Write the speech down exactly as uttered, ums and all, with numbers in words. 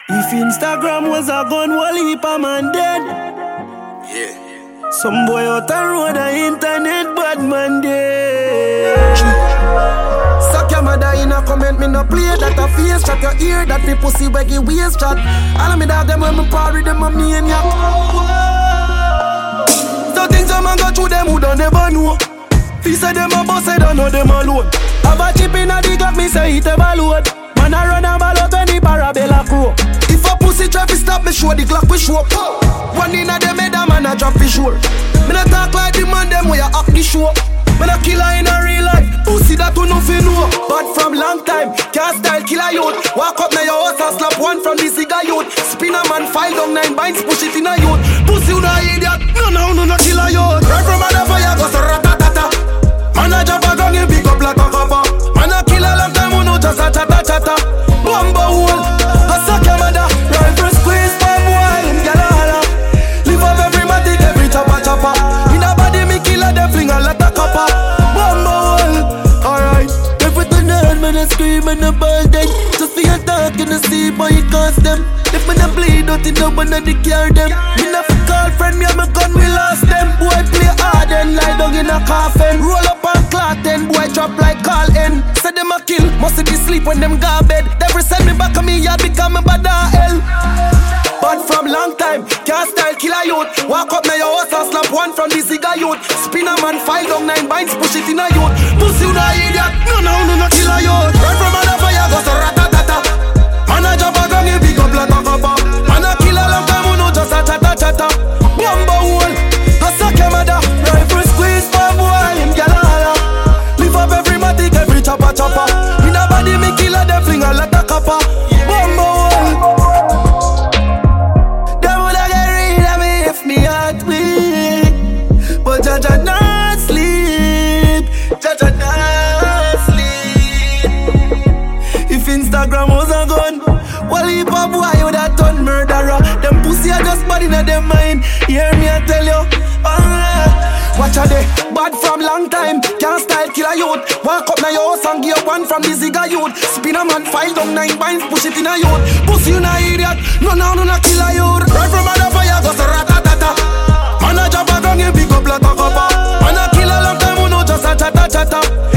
If Instagram was a gun, wall heap a man dead. Yeah. Some boy out the road the internet, bad man dead. Suck your mother in a comment, me no play that a face chat. Your ear that me pussy waggy waist chat. All of me dog them when me party them a maniac. So things a man go through them who don't never know. He say them a boss, I don't know them alone. Have a chip in a the Glock, me say it ever load. Man a run a ball out when the parabella crow. If a pussy try to stop me, show the Glock we show. One in a them head a man a drop for sure. Me not talk like the man them where you act the show. Me not killer in a real life, pussy that you nothing know. But from long time, can't style killer youth. Walk up now your house and slap one from the cigar youth. Spin a man, file down nine binds, push it in a youth. Pussy you no idiot, no no no no killer youth. Right from a fire go so ratatata. Man a jump a gun, you pick up like a copper. Man a kill a long time, you know just a chatta chatta. Bumbo hole, a suck your mother. Rifle squeeze, bomb boy, him gyal a holla. Live up every matic, every chopper chopper. In a body me kill a them fling a lot of copper. Bumbo hole, alright. Everything I heard, man, I scream and I ball them. Just for your talk in the sea, boy, it cost them. If man a bleed out, it no one a declare them. Me not fi call friend, me and my gun, we lost them. Boy, play hard and lie down in a coffin. Roll up and clot then, boy, drop like call in. Say them a kill, must be sleep when them go bed. Never send me back on me yard, become a bad hell. But from long time, can't style killer youth. Walk up now your house and slap one from the cigar youth. Spin a man, file down nine binds, push it in a youth. Pussy you no idiot, no no no no killer youth. Right from a fire, go so ratatata. Man a jump a gun, you pick up like a copper. Man a kill a long time, you know just a chatta chatta. Bumbo hole, a suck your mother. Rifle squeeze, bomb boy, him gyal a holla. Live up every matic, every chopper chopper. In a body me kill a them fling a lot of copper. Bumbo hole. Them woulda get rid of me if me heart weak. But Jaja not sleep, Jaja not sleep. If Instagram was a gun, well, heap a boy would have done murderer. Them pussy are just bad inna them mind. Hear me I tell you, alright. Watch a day, bad from long time. Can't style killer youth. Walk up now your house and give one from the zigga youth. Spin a man, file down nine binds, push it in a youth. Pussy you no idiot, no no no no killer youth. Right from a fire go so ratatata. Man a jump a gun, you pick up like a copper. Man a kill a long time, you know just a chatta chatta.